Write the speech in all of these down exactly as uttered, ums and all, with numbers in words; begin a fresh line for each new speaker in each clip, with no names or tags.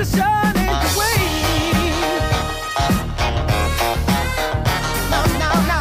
to shine in the way. No, no, no.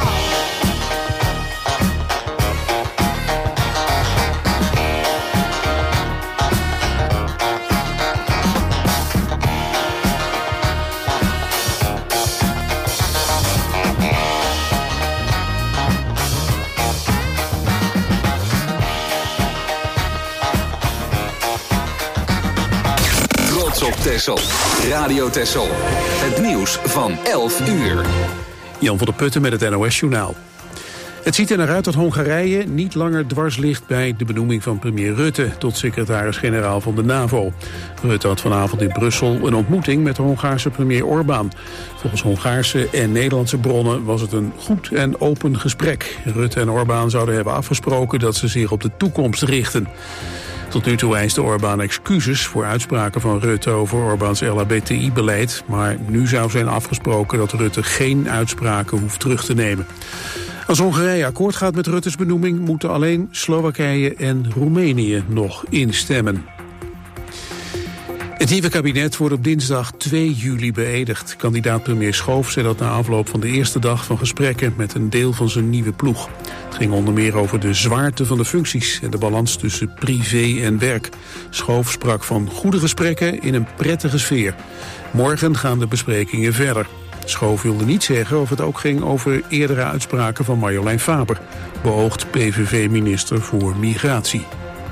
Op Texel. Radio Texel. Het nieuws van elf uur.
Jan van der Putten met het N O S-journaal. Het ziet er naar uit dat Hongarije niet langer dwars ligt bij de benoeming van premier Rutte tot secretaris-generaal van de NAVO. Rutte had vanavond in Brussel een ontmoeting met de Hongaarse premier Orbán. Volgens Hongaarse en Nederlandse bronnen was het een goed en open gesprek. Rutte en Orbán zouden hebben afgesproken dat ze zich op de toekomst richten. Tot nu toe eiste Orbán excuses voor uitspraken van Rutte over Orbáns L H B T I-beleid. Maar nu zou zijn afgesproken dat Rutte geen uitspraken hoeft terug te nemen. Als Hongarije akkoord gaat met Rutte's benoeming, moeten alleen Slowakije en Roemenië nog instemmen. Het nieuwe kabinet wordt op dinsdag twee juli beëdigd. Kandidaat premier Schoof zei dat na afloop van de eerste dag van gesprekken met een deel van zijn nieuwe ploeg. Het ging onder meer over de zwaarte van de functies en de balans tussen privé en werk. Schoof sprak van goede gesprekken in een prettige sfeer. Morgen gaan de besprekingen verder. Schoof wilde niet zeggen of het ook ging over eerdere uitspraken van Marjolein Faber, beoogd P V V-minister voor Migratie.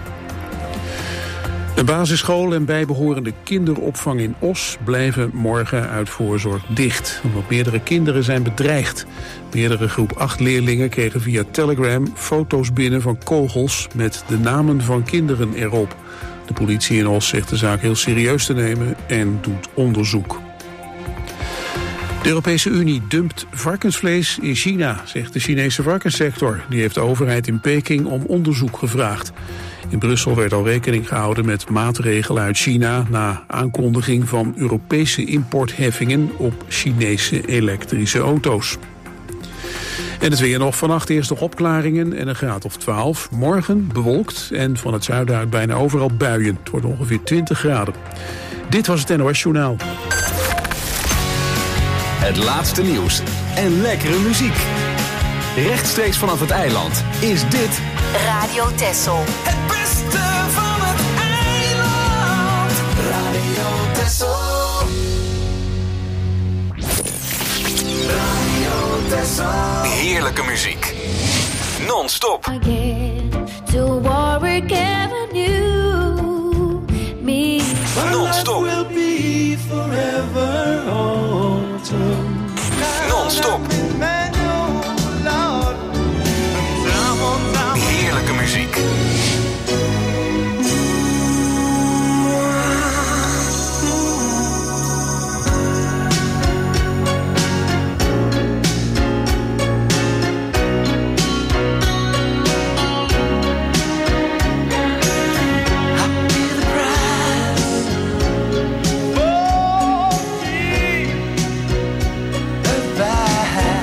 Een basisschool en bijbehorende kinderopvang in Os blijven morgen uit voorzorg dicht, omdat meerdere kinderen zijn bedreigd. Meerdere groep acht leerlingen kregen via Telegram foto's binnen van kogels met de namen van kinderen erop. De politie in Os zegt de zaak heel serieus te nemen en doet onderzoek. De Europese Unie dumpt varkensvlees in China, zegt de Chinese varkenssector. Die heeft de overheid in Peking om onderzoek gevraagd. In Brussel werd al rekening gehouden met maatregelen uit China na aankondiging van Europese importheffingen op Chinese elektrische auto's. En het weer nog vannacht eerst nog opklaringen en een graad of twaalf. Morgen bewolkt en van het zuiden uit bijna overal buien. Het wordt ongeveer twintig graden. Dit was het N O S-journaal.
Het laatste nieuws en lekkere muziek. Rechtstreeks vanaf het eiland is dit
Radio Texel.
Het beste van het eiland. Radio Texel. Radio Texel.
heerlijke muziek. Non-stop.
Again to Warwick Avenue. Me.
Non-stop. Non-stop. Heerlijke muziek.
Bye.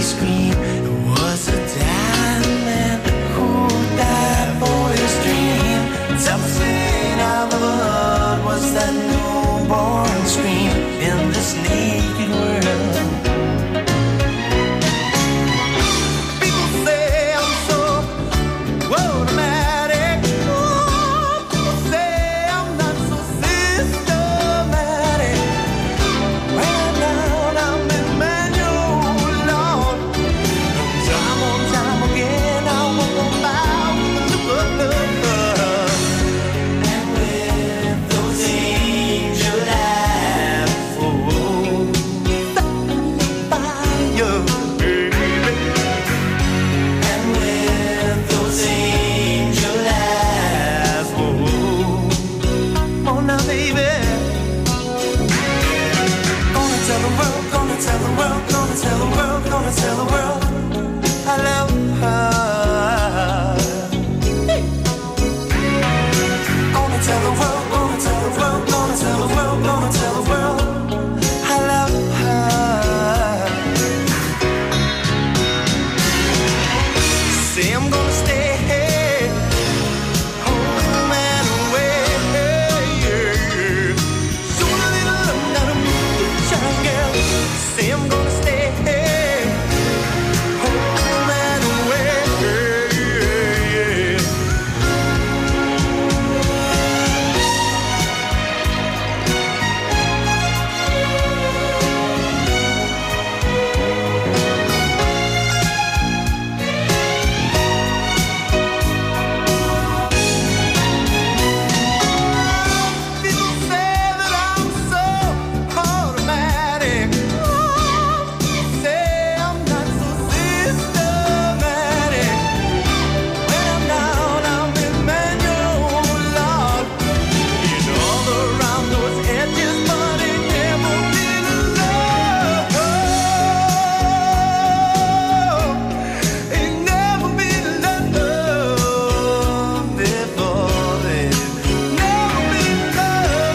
scream. It was a diamond who died for his dream. It's everything I've ever heard was that newborn scream in this naked world. People say I'm so automatic. Oh, people say I'm not so systematic. Right now I'm in manual Lord. Time on time again I won't go by with the look of love. And with those angel eyes, oh, fire, baby. And with those angel eyes, oh, come on now, baby. Gonna tell the world, gonna tell the world, gonna tell the world, gonna tell the world I love her. Hey. Gonna tell the world, gonna tell the world, gonna tell the world, gonna tell the world I love her. Say I'm gonna stay home and away. Soon a little love, not a moonshine girl. Say I'm gonna stay home and away. People say that I'm so automatic. Say I'm not so systematic. When I'm down, I'm in manual Lord. You know all around those edges, but it never been love. It never been love before then. Never been love.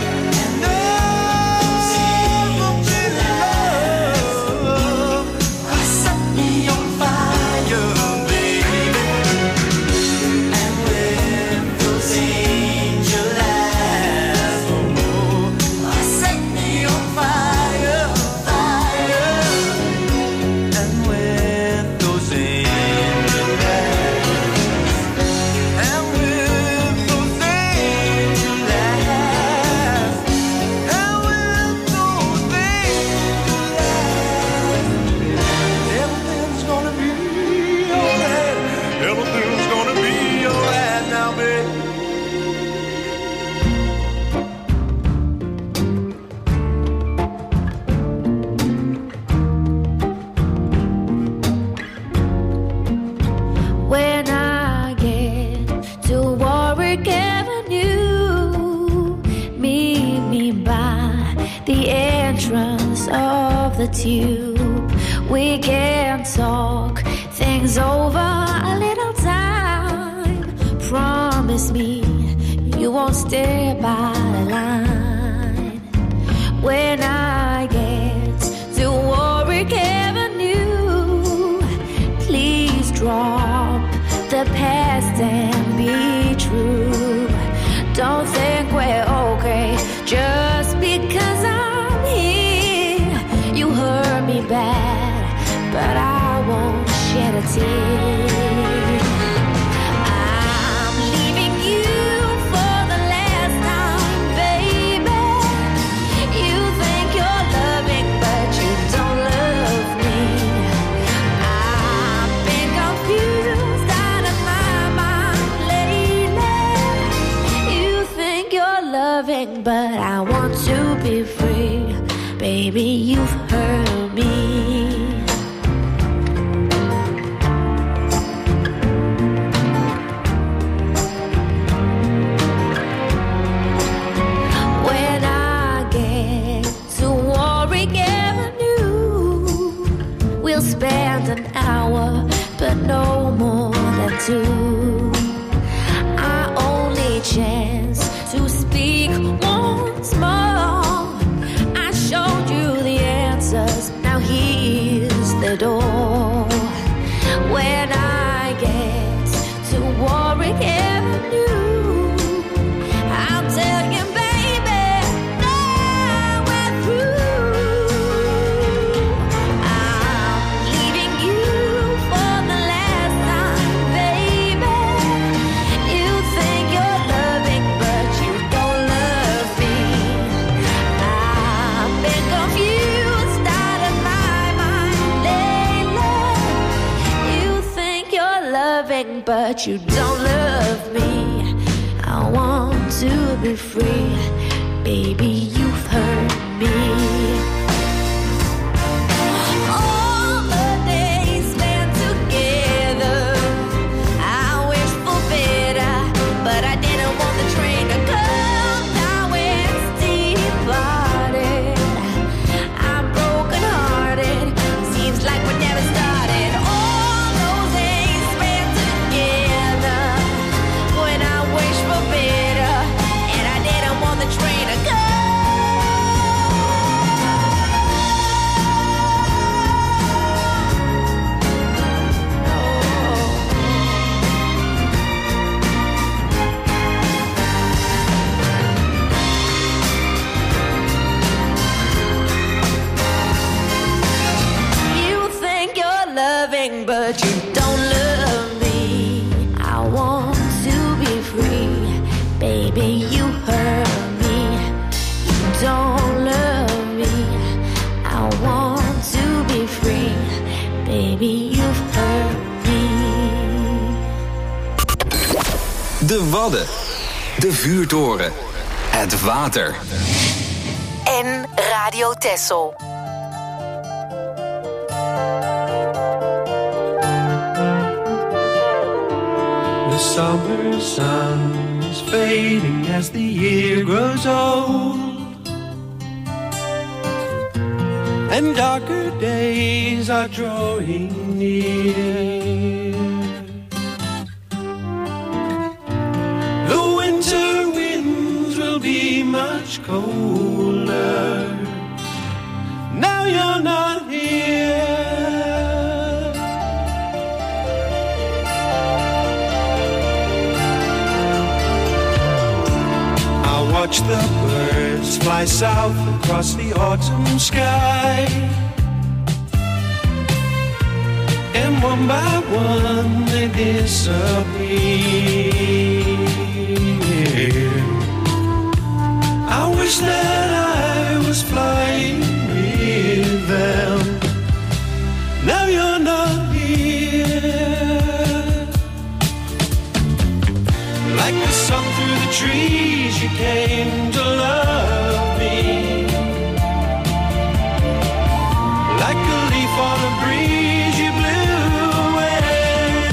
Never been love. Set me on fire, baby. And with those angel eyes, oh, set me on fire, fire. And with those angel eyes, and with those angel eyes, and with those angel eyes, everything's gonna be alright. Everything's gonna be alright now, baby.
When I get to Warwick Avenue, meet me by the entrance of the tube. We can talk things over a little time. Promise me you won't stay by the line. When I get to Warwick Avenue, please drop the past and be true. Don't think we're okay just because I'm here. You hurt me bad, but I won't shed a tear. I'm leaving you for the last time, baby. You think you're loving, but you don't love me. I've been confused out of my mind lately. You think you're loving, but I want to be free. Baby, you've hurt me. When I get to Warwick Avenue, we'll spend an hour, but no more than two. Our only chance to speak once more. I showed you the answers, now here's the door. loving, but you don't love me. I want to be free. Baby, you've hurt me. All the days spent together, I wish for better, but I didn't want the train to come. Now it's departed. I'm broken hearted. Seems like we never started. All those days spent together, when I wish for better, and I didn't want the train to come. You think you're loving, but you don't love me. I want to be free. Baby, you hurt me. You don't love me. I want to be free. Baby, you've hurt me.
De Wadden. De Vuurtoren. Het water.
En Radio Texel.
The summer sun is fading as the year grows old, and darker days are drawing near. The winter winds will be much colder. Now you're not here. Watch the birds fly south across the autumn sky, and one by one they disappear. I wish that I was flying with them. Now you're not here. Like the sun through the trees, you came to love me. Like a leaf on a breeze, you blew away.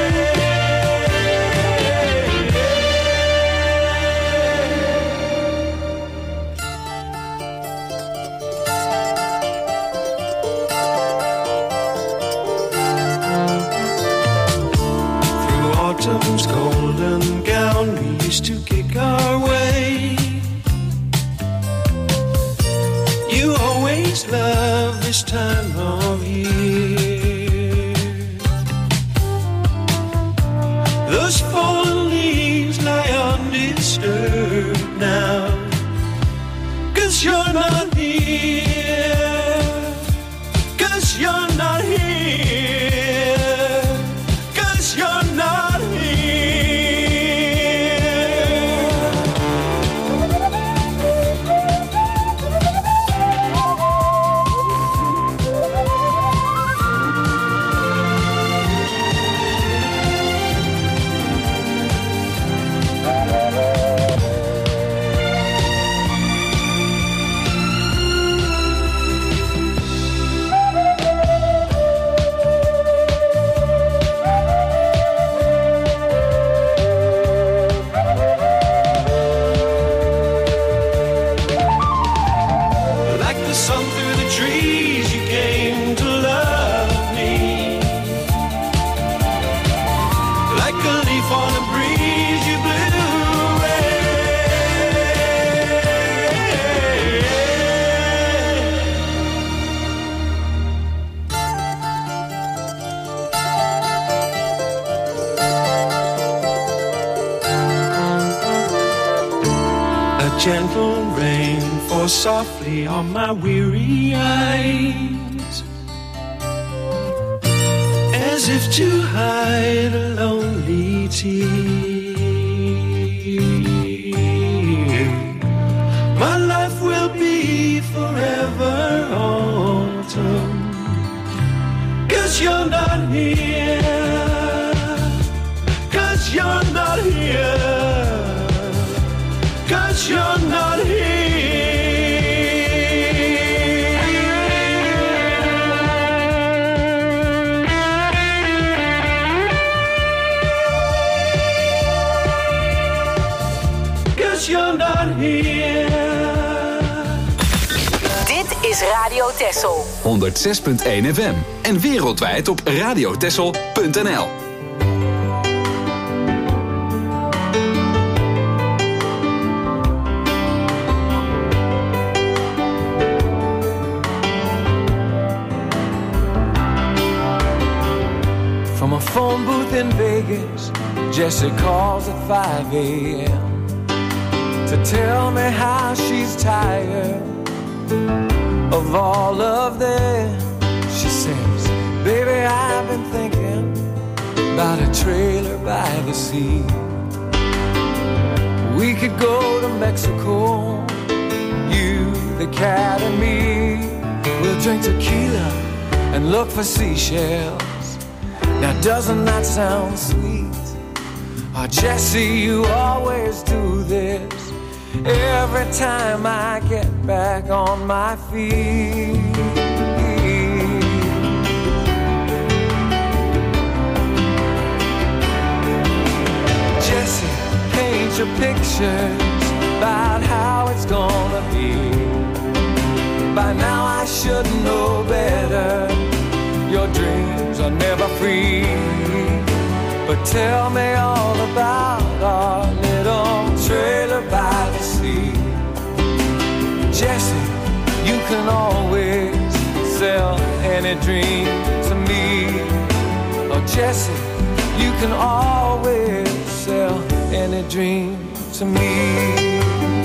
Through autumn's golden gown, we used to kick our way. You always love this time of year. Those fallen leaves lie undisturbed now, 'cause you're not here. 'Cause you're not here. 'Cause you're not here. Gentle rain falls softly on my weary eyes, as if to hide a lonely tear. My life will be forever autumn, 'cause you're not here. 'cause you're not here. 'Cause you're not here.
Dit is Radio Texel.
honderd zes punt één F M. En wereldwijd op radiotexel punt n l.
From a phone booth in Vegas, Jessie calls at five a.m. to tell me how she's tired of all of them. She says, baby, I've been thinking about a trailer by the sea. We could go to Mexico, you, the cat, and me. We'll drink tequila and look for seashells. Now doesn't that sound sweet? Oh, Jessie, you always do this every time I get back on my feet. Jessie, paint your pictures about how it's gonna be. By now I should know better. Your dreams are never free. But tell me all about our little trailer by the sea. Jessie, you can always sell any dream to me. Oh, Jessie, you can always sell any dream to me.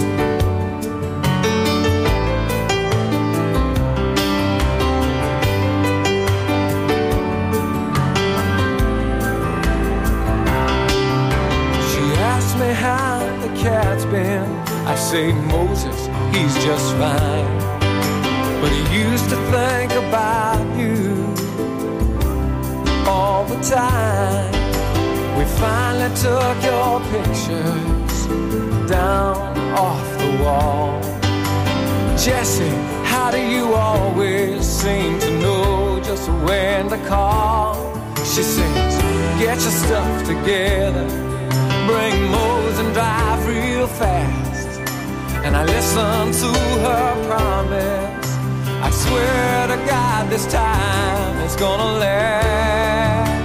Me how the cat's been. I say Moses, he's just fine, but he used to think about you all the time. We finally took your pictures down off the wall. Jessie, how do you always seem to know just when to call? She says, get your stuff together, bring Mose and drive real fast. And I listen to her promise. I swear to God this time it's gonna last.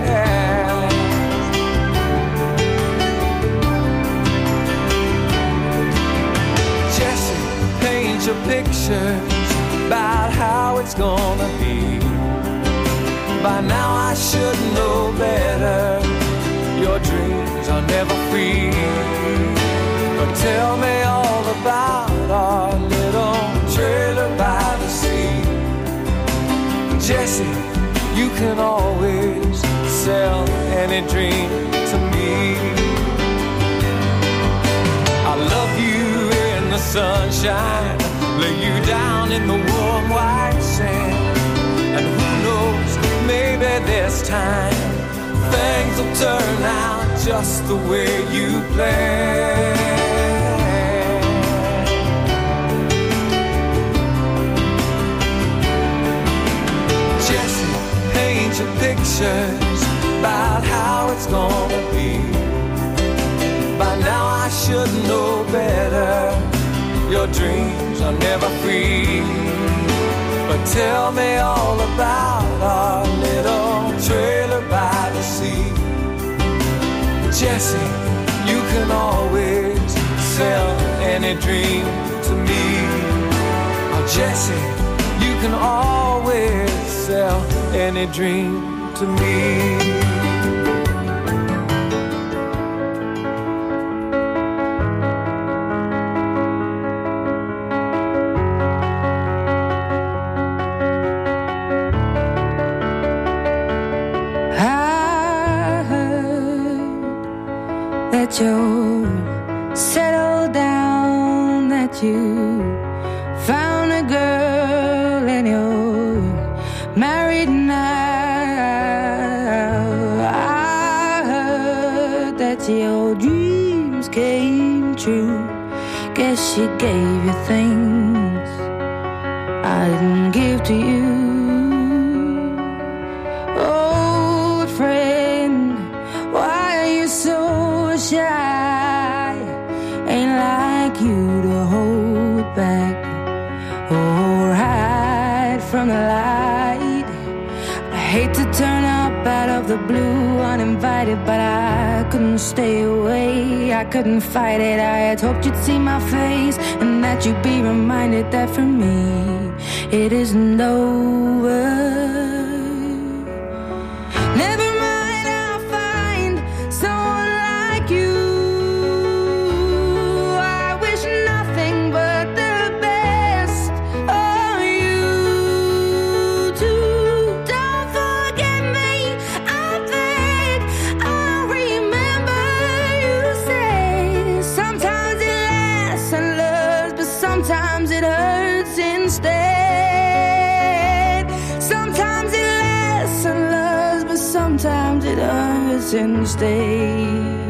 Jessie, paint your pictures about how it's gonna be. By now I should know better. Your dreams are never free. But tell me all about our little trailer by the sea. Jessie, you can always sell any dream to me. I love you in the sunshine, lay you down in the warm white sand. And who knows, maybe this time things will turn out just the way you planned. Jessie, paint your pictures about how it's gonna be. By now I should know better. Your dreams are never free. But tell me all about our little trailer by the sea. Jessie, you can always sell any dream to me. Oh, Jessie, you can always sell any dream to me.
You settled down, that you found a girl and you're married now. I heard that your dreams came true, guess she gave you things I didn't give to you. Old friend, why are you so shy? Ain't like you to hold back or hide from the light. I hate to turn up out of the blue uninvited, but I couldn't stay away. I couldn't fight it. I had hoped you'd see my face and that you'd be reminded that for me it isn't over. Never mind, I'll find someone like you. I wish nothing but the best of you too. Don't forget me, I beg. I'll remember you say sometimes it lasts and loves, but sometimes it hurts instead. Sometimes it lasts and loves, but sometimes it hurts instead.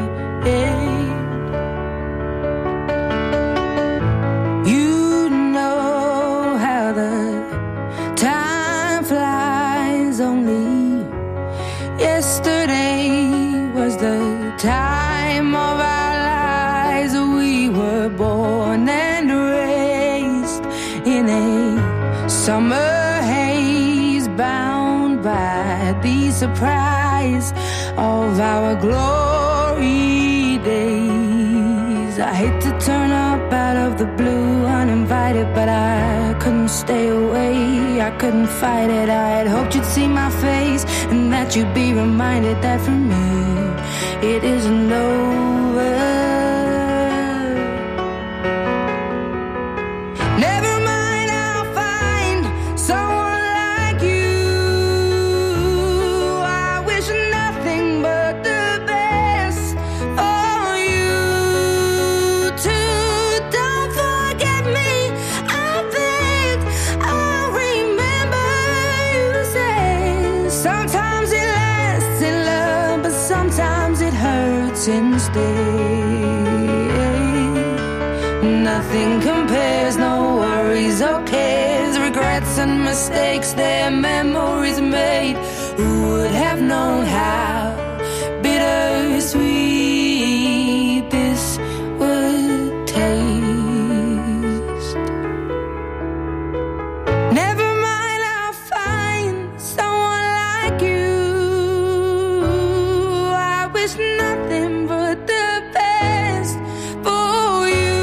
You know how the time flies. Only yesterday was the time of our lives. We were born and raised in a summer haze, bound by the surprise of our glory days. I hate to turn up out of the blue uninvited, but I couldn't stay away. I couldn't fight it. I had hoped you'd see my face and that you'd be reminded that for me it isn't over. Never mind, I'll find someone like you. I wish nothing but the best for you too. Don't forget me, I beg. I'll remember you say sometimes it lasts in love, but sometimes it hurts instead. Nothing compares, no worries or cares, regrets and mistakes, their memories made. Who would have known how bittersweet this would taste? Never mind, I'll find someone like you. I wish nothing but the best for you.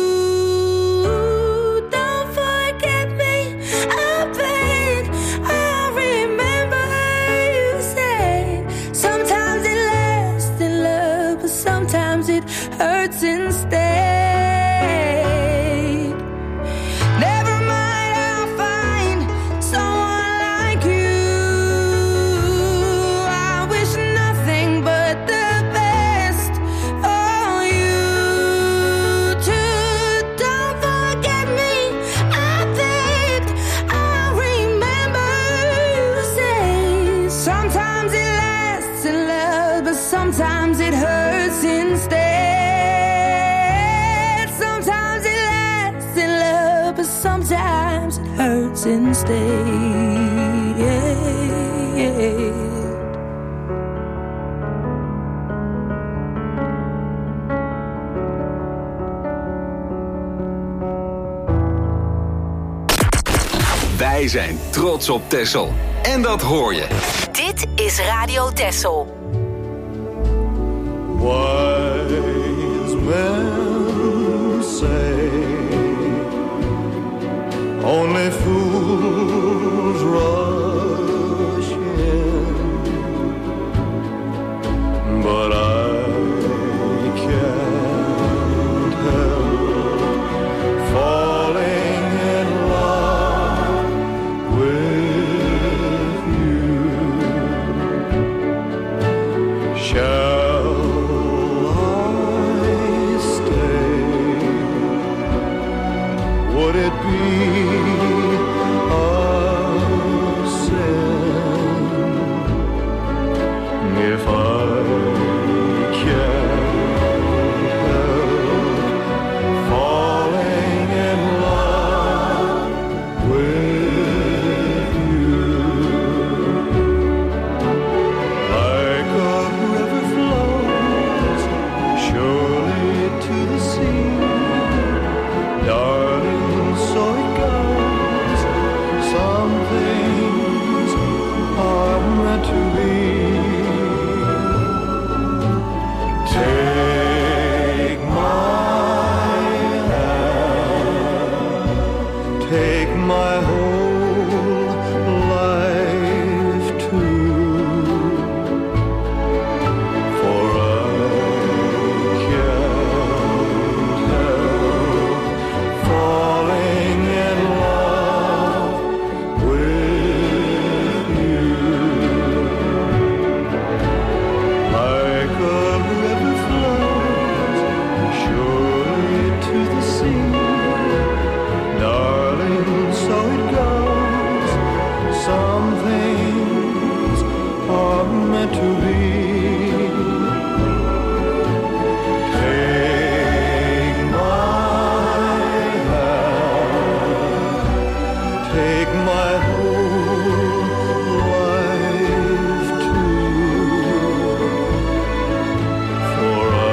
Don't forget me, I beg. I'll remember you say sometimes it lasts in love, but sometimes it hurts instead. Never mind, I'll find someone like you. I wish nothing but the best for you too. Don't forget me, I beg. I'll remember you say sometimes it lasts in love, but sometimes it hurts instead. Sometimes it lasts in love, but sometimes it hurts instead.
Wij zijn trots op Texel. En dat hoor je.
Dit is Radio Texel.
Wise men say only fools rush in, but I can't help falling in love with you. Shall would it be a are meant to be. Take my hand, take my whole life too, for I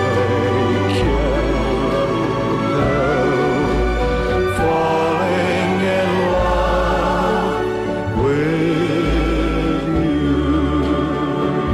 can't help falling in love with you.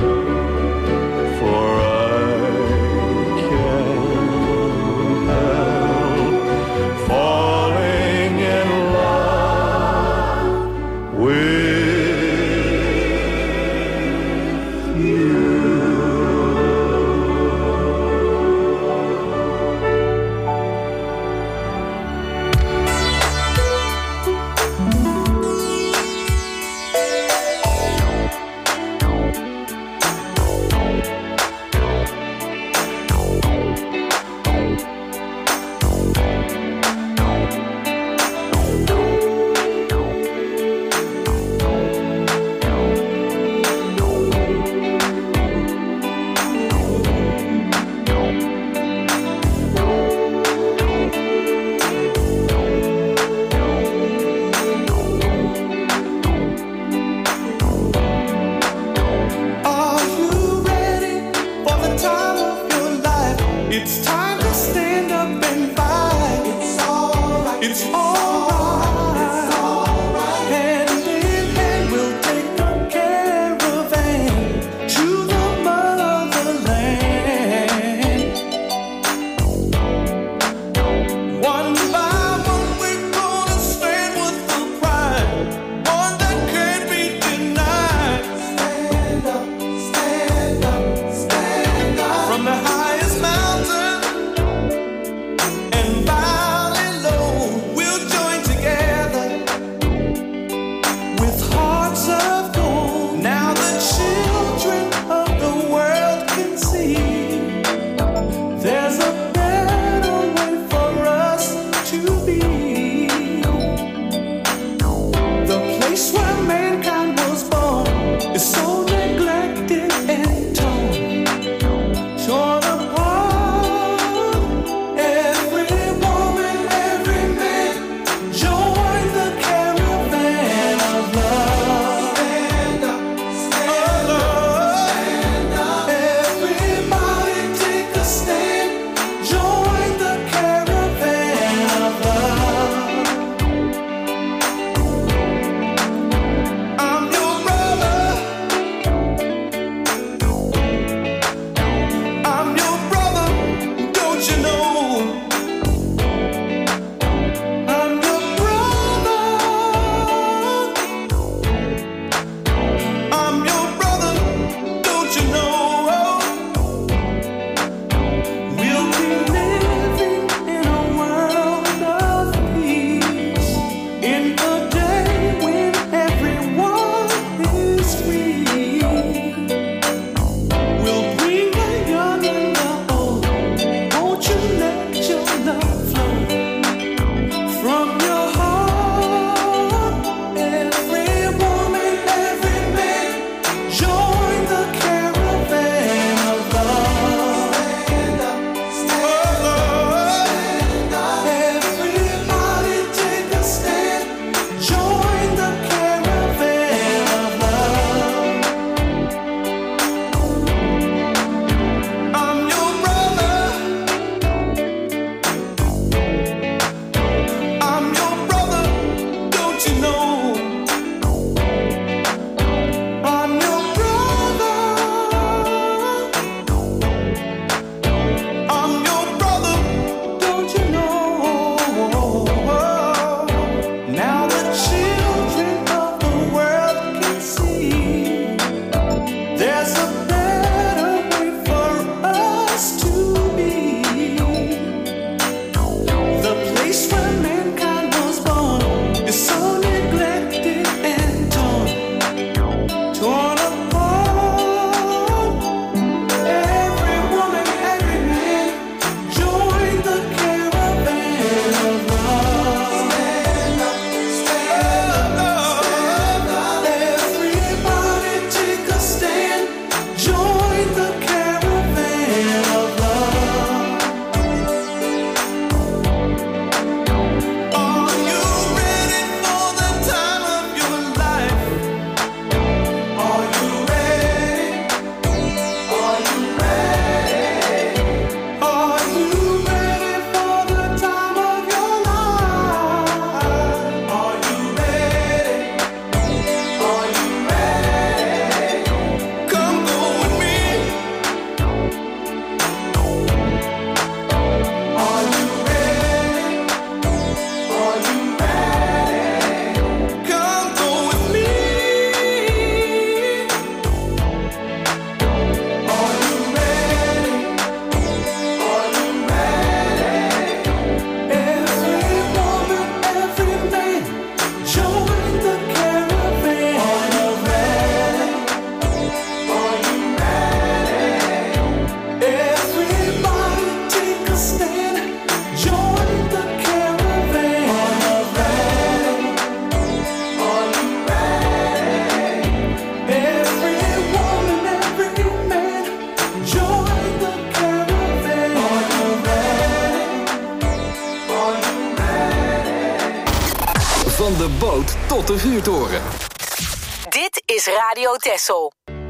boot tot de vuurtoren.
Dit is Radio Texel.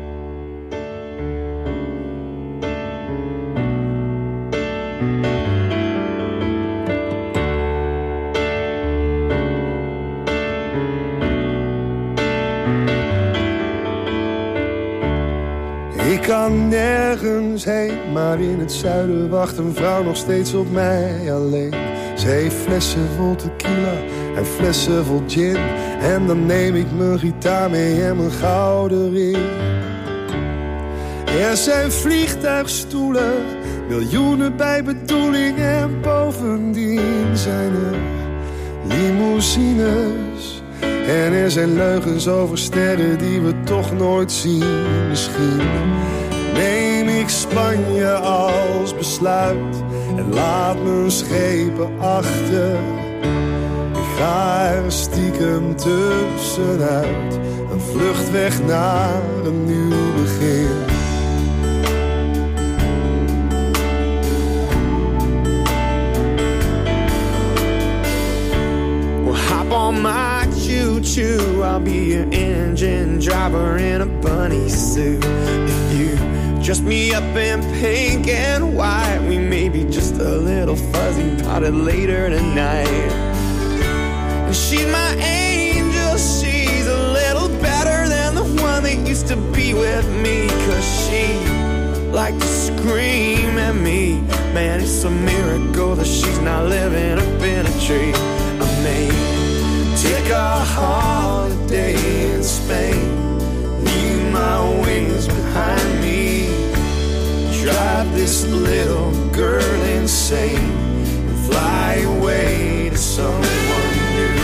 Ik kan nergens heen, maar in het zuiden wacht een vrouw nog steeds op mij alleen. Ze heeft flessen vol tequila en flessen vol gin. En dan neem ik mijn gitaar mee en mijn gouden ring. Er zijn vliegtuigstoelen, miljoenen bij bedoeling. En bovendien zijn er limousines. En er zijn leugens over sterren die we toch nooit zien. Misschien neem ik Spanje als besluit en laat mijn schepen achter. Ik ga er stiekem tussenuit, een vlucht weg naar een nieuw begin. Well, hop on my choo-choo, I'll be your engine driver in a bunny suit. If you dress me up in pink and white, we may be just a little fuzzy potted later tonight. And she's my angel, she's a little better than the one that used to be with me. Cause she liked to scream at me. Man, it's a miracle that she's not living up in a tree. I may take a holiday in Spain, leave my wings behind me, drive this little girl insane, and fly away to someone new.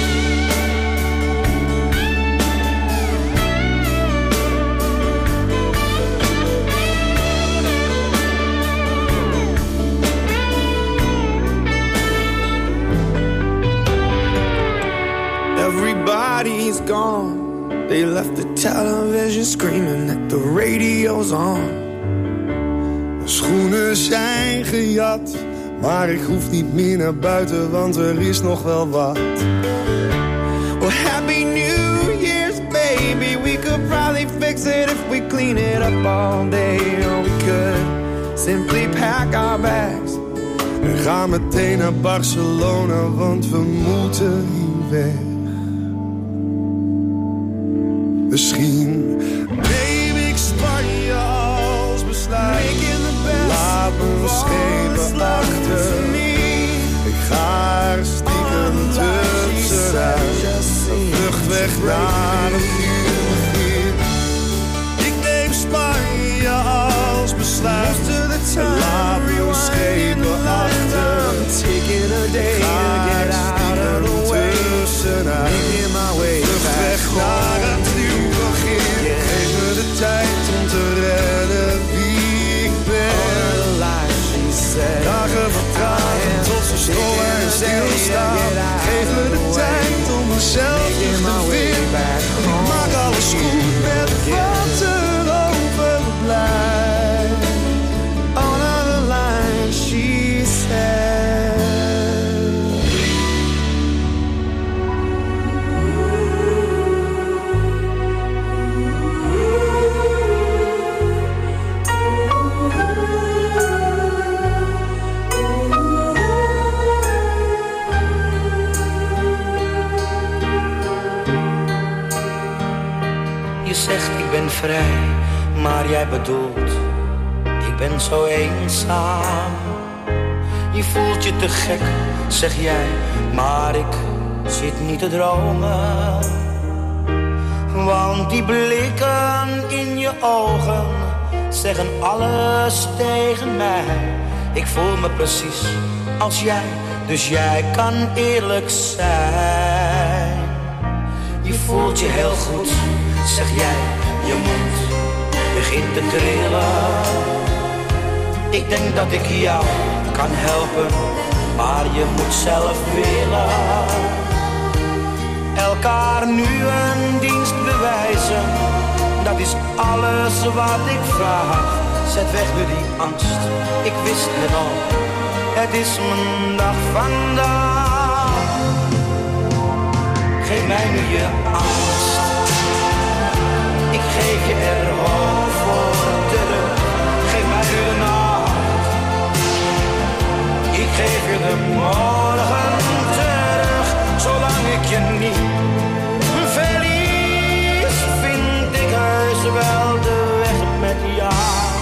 Everybody's gone, they left the television screaming that the radio's on. Mijn schoenen zijn gejat, maar ik hoef niet meer naar buiten, want er is nog wel wat. Well, happy New Year's, baby, we could probably fix it if we clean it up all day. Or we could simply pack our bags en gaan meteen naar Barcelona, want we moeten hier weg. Misschien neem ik Spanje als besluit. Laat mijn schepen achter. Ik ga er stiekem tussenuit. Een vlucht weg naar een nieuw begin. Ik neem Spanje als besluit. Laat mijn schepen achter. Ik ga er stiekem tussenuit. Een vlucht weg naar een nieuw begin. Geef me de tijd om te redden wie ik ben. Dagen vertragen tot ze stollen en stilstaan. Geef me de tijd om mezelf terug te vinden. Ik maak alles goed met wat er overblijft. On the line, she said.
Je zegt ik ben vrij, maar jij bedoelt ik ben zo eenzaam. Je voelt je te gek, zeg jij, maar ik zit niet te dromen. Want die blikken in je ogen zeggen alles tegen mij. Ik voel me precies als jij, dus jij kan eerlijk zijn. Je voelt je heel goed, zeg jij, je mond begint te trillen. Ik denk dat ik jou kan helpen, maar je moet zelf willen. Elkaar nu een dienst bewijzen, dat is alles wat ik vraag. Zet weg nu die angst, ik wist het al, het is mijn dag vandaag. geef mij nu je angst. Ik geef je er hoop voor terug, geef mij nu de nacht. Ik geef je de morgen terug, zolang ik je niet verlies, vind ik heus wel de weg met jou.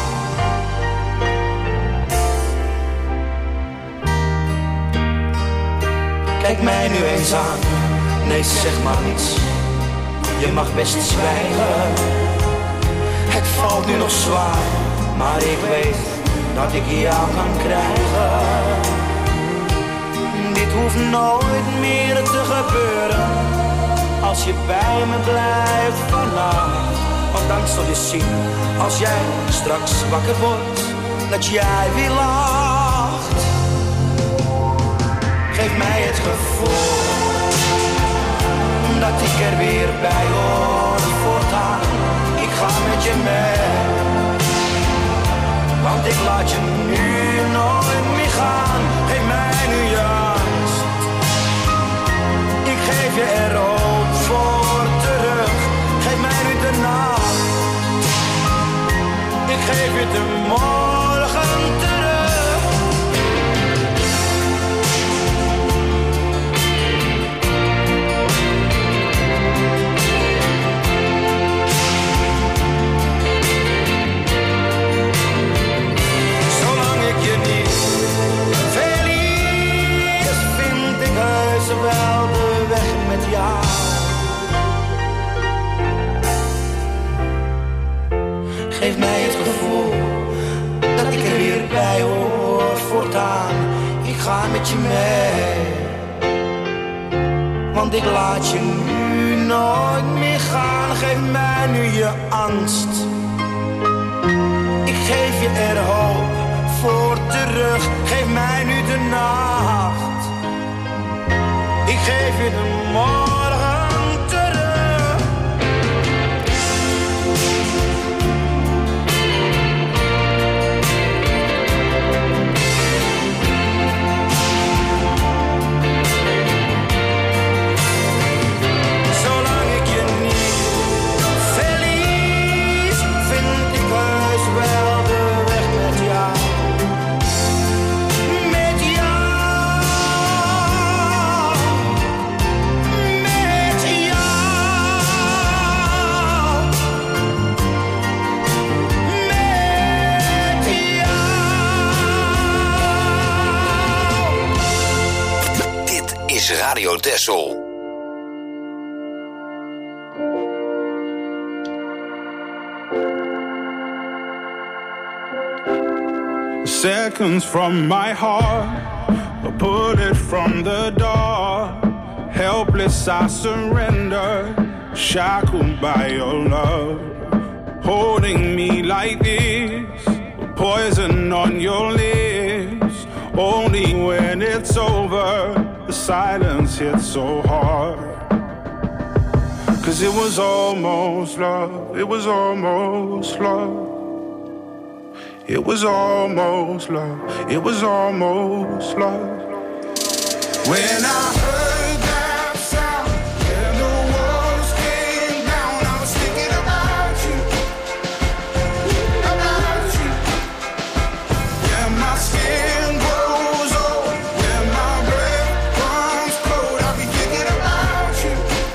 Kijk mij nu eens aan, nee zeg maar niets, je mag best zwijgen. Het valt nu nog zwaar, maar ik weet dat ik jou kan krijgen. Dit hoeft nooit meer te gebeuren, als je bij me blijft vannacht. Want dan zul je zien, als jij straks wakker wordt, dat jij weer lacht. Geef mij het gevoel dat ik er weer bij hoor voortaan. Ik ga met je mee, want ik laat je nu nooit meer gaan. Geef mij nu je angst, ik geef je er hoop voor terug. Geef mij nu de nacht, ik geef je de morgen terug. Wel de weg met jou. Geef mij het gevoel dat ik er weer bij hoor voortaan. Ik ga met je mee, want ik laat je nu nooit meer gaan. Geef mij nu je angst, ik geef je er hoop voor terug. Geef mij nu de nacht, ik geef je de morgen terug. Zolang ik je niet verlies, vind ik heus wel de weg met jou.
Radio Texel.
Seconds from my heart, I put it from the door. Helpless I surrender, shackled by your love. Holding me like this, poison on your lips. Only when it's over, the silence hits so hard. Cause it was almost love, it was almost love. It was almost love, it was almost love. When I heard that sound and the walls came down, I was thinking about you, about you. Yeah, my skin grows old, when my breath comes cold, I'll be thinking about you,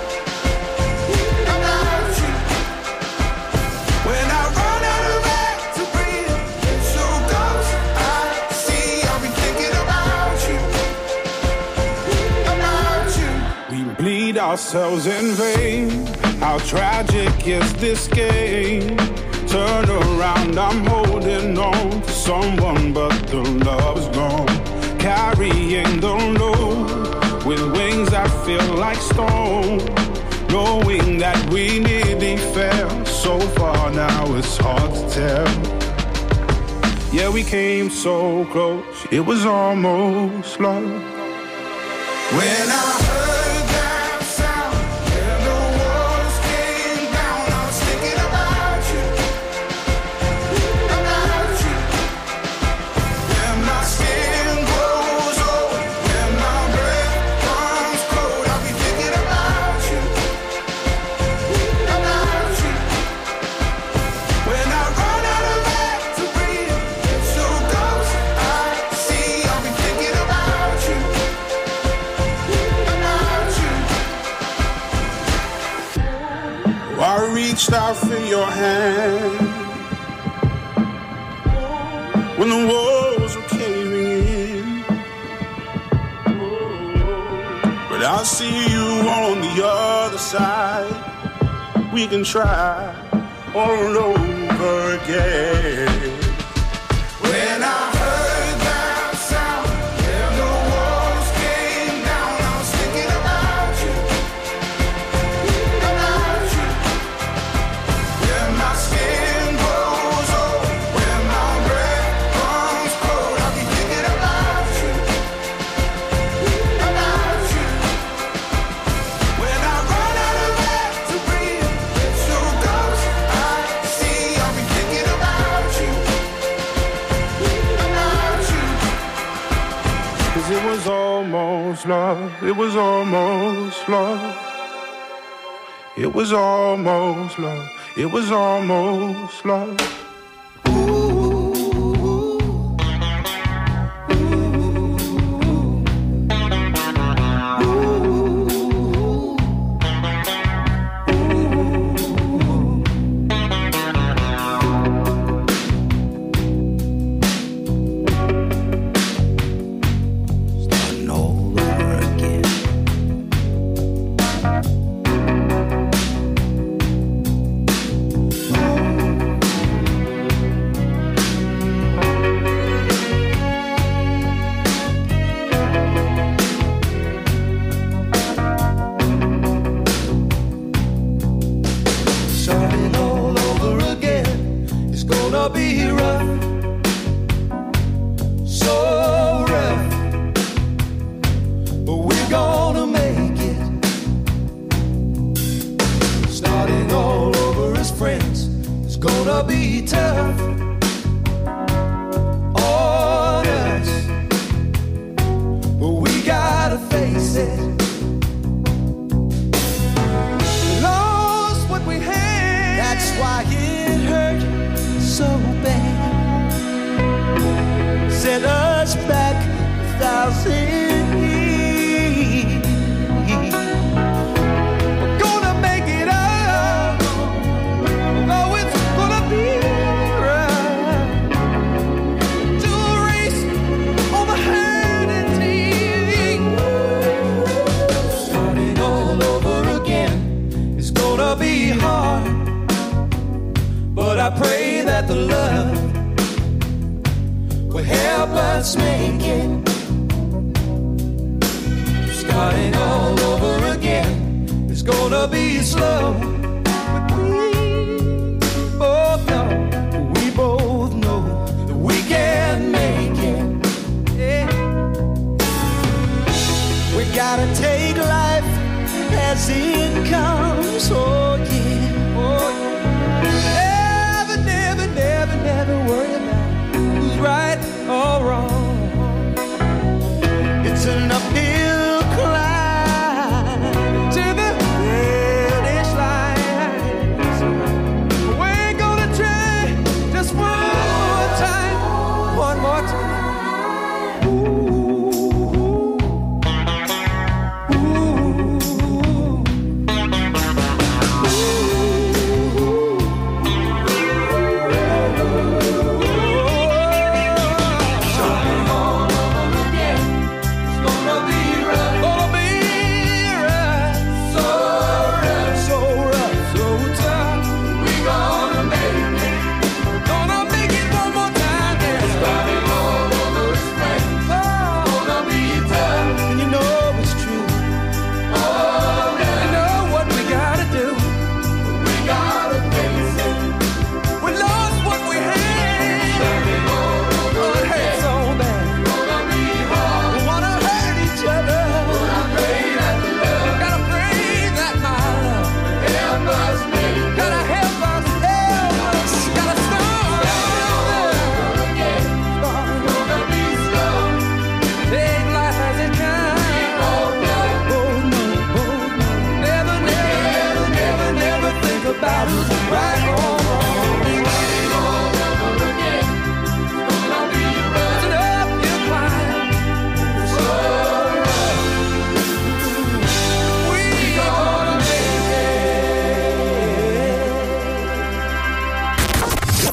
about you. When I run out of air to breathe, so close I see, I'll be thinking about you, about you. We bleed ourselves in vain. How tragic is this game? Turn around, I'm holding on to someone, but the love's gone. Carrying the load with wings that feel like stone. Knowing that we nearly fell so far, now it's hard to tell. Yeah, we came so close, it was almost love. When I heard that sound and the walls came down, I was thinking about you, about you. When my skin grows old, when my breath comes cold, I'll be thinking about you. staff in your hand. When the walls were caving in, but I see you on the other side. We can try all over again. When I heard that sound, yeah, the walls came down. I was thinking about you, about you. When my skin grows old, when my breath comes cold, I'll be thinking about you, about you. When I run out of air to breathe, it's so close I see, I'll be thinking about you, about you. 'Cause it was almost love, it was almost love. It was almost love, it was almost love.
Starting all over again.
Starting all over again. It's gonna be rough, so rough, but we're gonna make it. Starting all over as friends. It's gonna be tough on us, but we gotta face it. Lost what we had. That's why it hurt so bad. Set us back a thousand years. We're gonna make it up. Oh, it's gonna be right. To erase all the hurt and tears. Starting all over again. It's gonna be hard, but I pray that the love will help us make it. Starting all over again. It's gonna be slow, but we both know, we both know that we can make it. Yeah. We gotta take life as it comes. Oh yeah, oh yeah. Never, never, never, never worry about who's right or wrong. It's an uphill climb to the finish line.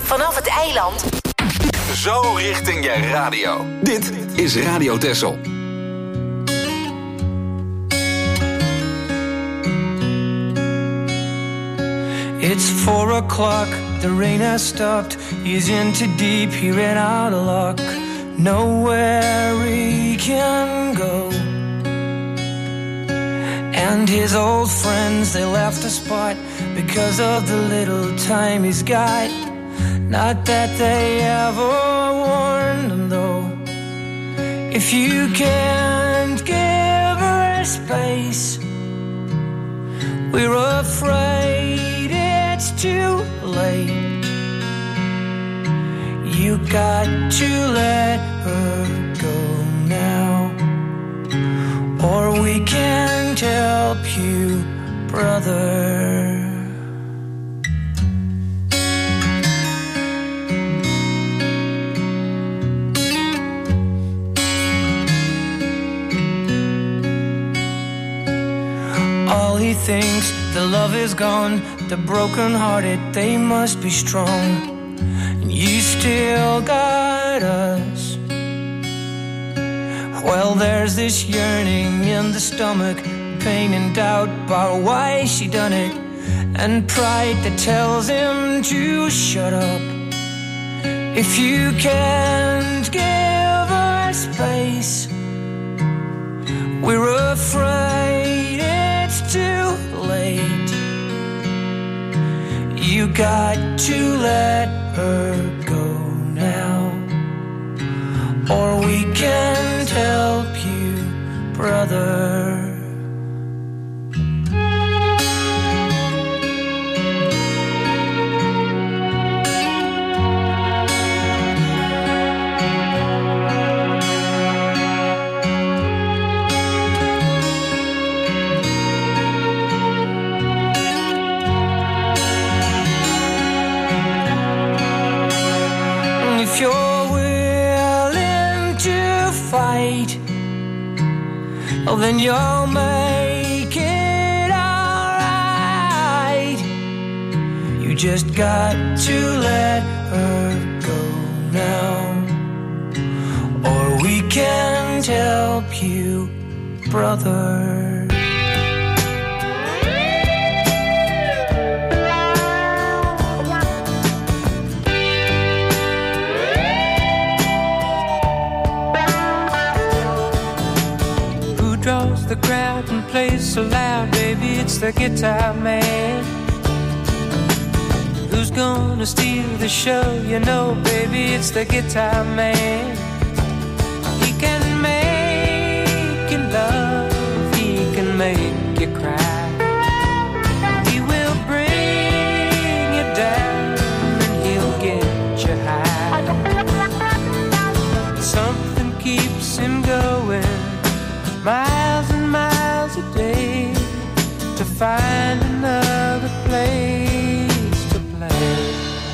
vanaf het eiland.
Zo richting je radio. Dit is Radio Texel.
It's four o'clock, the rain has stopped. He's in too deep, he ran out of luck. Nowhere he can go. And his old friends, they left the spot because of the little time he's got. Not that they ever warned him though. If you can't give her space, we're afraid it's too late. You got to let her go now, or we can't help you, brother. All he thinks, the love is gone. The broken-hearted, they must be strong. And you still got us. Well, there's this yearning in the stomach, pain and doubt about why she done it, and pride that tells him to shut up. If you can't give her space, we're afraid it's too late. You got to let her go now, or we can't help you, brother. If you're willing to fight, oh, then you'll make it alright. You just got to let her go now, or we can't help you, brother. Draws the crowd and plays so loud, baby, it's the guitar man. Who's gonna steal the show? You know, baby, it's the guitar man. He can make you love, he can make you cry. He will bring you down and he'll get you high. Something keeps him going, miles and miles a day, to find another place to play.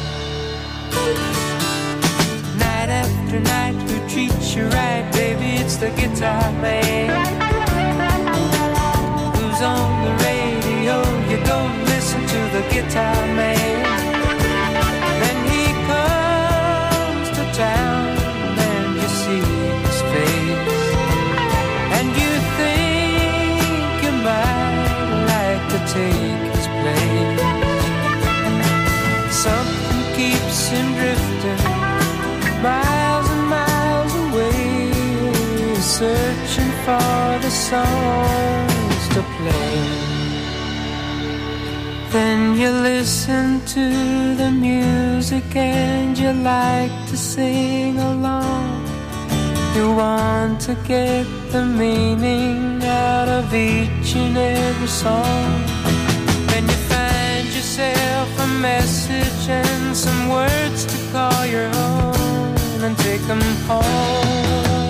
Night after night, who treats you right, baby, it's the guitar man. Who's on the radio? You go listen to the guitar man. Then he comes to town and you see his face, and you think you might like to take his place. Something keeps him drifting, miles and miles away, searching for the songs to play. Then you listen to the music and you like to sing along. You want to get the meaning out of each and every song. Then you find yourself a message and some words to call your own and take them home.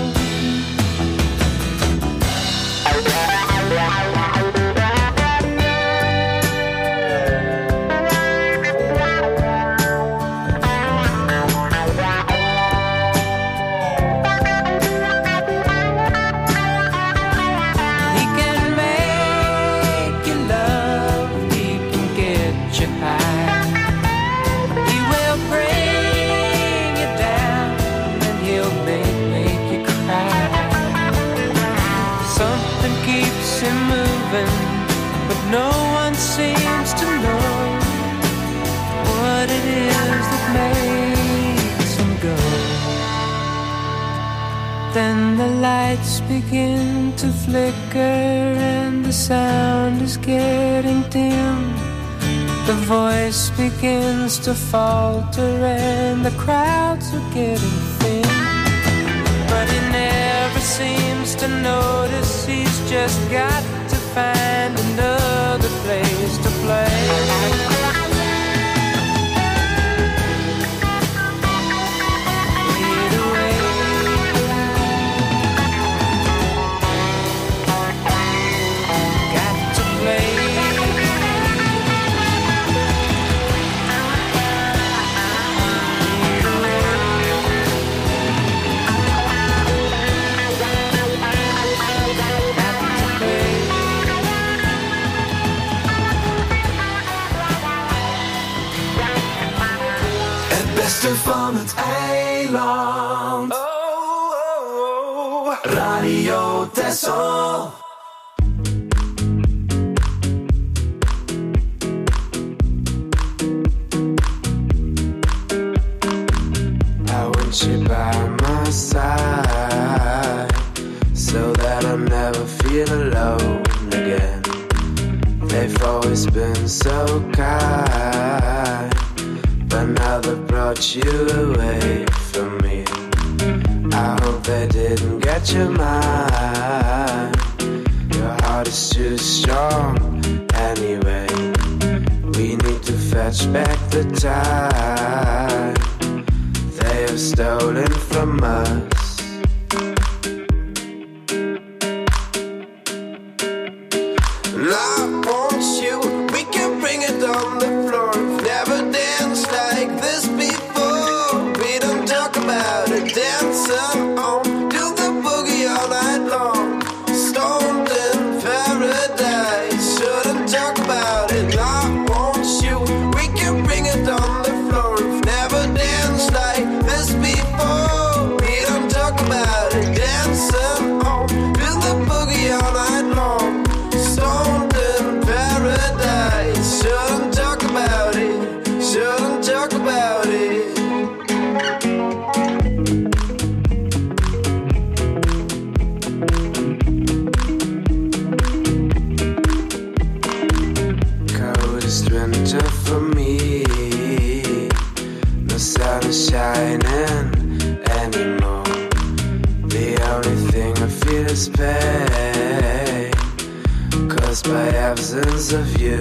He will bring no one seems to know what it is that makes them go. Then the lights begin to flicker and the sound is getting dim. The voice begins to falter and the crowds are getting thin. But he never seems to notice he's just got to find another place to play.
Van het eiland. Oh, oh, oh. Radio Texel.
I want you by my side, so that I never feel alone again. They've always been so kind, but now they brought you away from me. I hope they didn't get your mind. Your heart is too strong anyway. We need to fetch back the time they have stolen from us. And I want you, we can bring it on the floor. Never danced like this before. We don't talk about it, dancing on, do the boogie all night long. Stoned in paradise, shouldn't talk about it. I want you, we can bring it on the floor. Never danced like this before. We don't talk about it, dancing on, do the boogie all night long. Stoned in paradise, shouldn't talk about it. Shouldn't talk about it. Coldest winter for me. No sun is shining anymore. The only thing I feel is pain, caused by absence of you.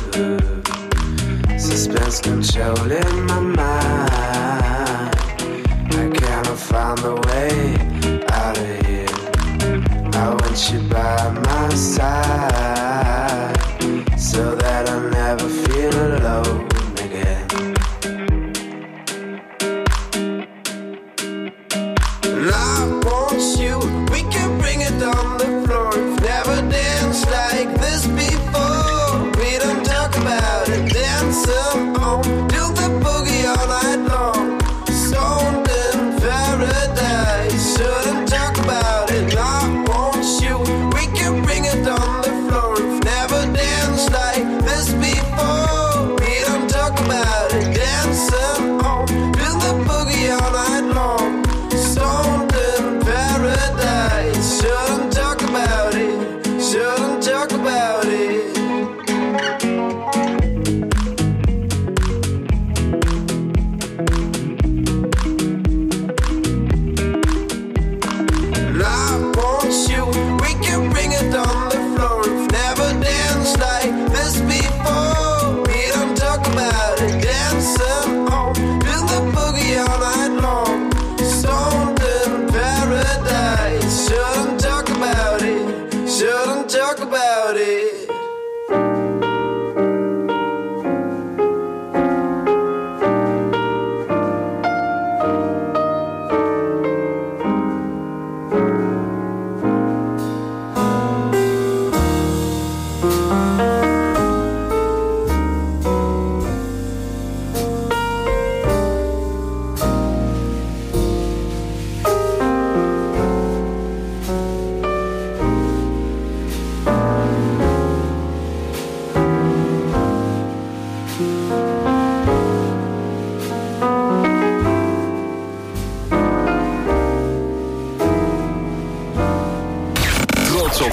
Suspense controlling my mind. I cannot find a way out of here. I want you by my side, so that I never feel alone again. And I want you, we can bring it on the floor. Never danced like this before. We don't talk about it, dancing on, do the boogie all night long. Stoned in paradise, shouldn't talk about it. I want you, we can bring it on the floor. Never danced like this before. We don't talk about it, dancing on, do the boogie all night long. Stoned in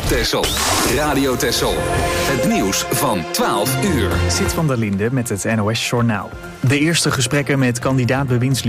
Texel. Radio Texel. Het nieuws van twaalf uur.
Zit van der Linde met het N O S Journaal. De eerste gesprekken met kandidaat bewindslieden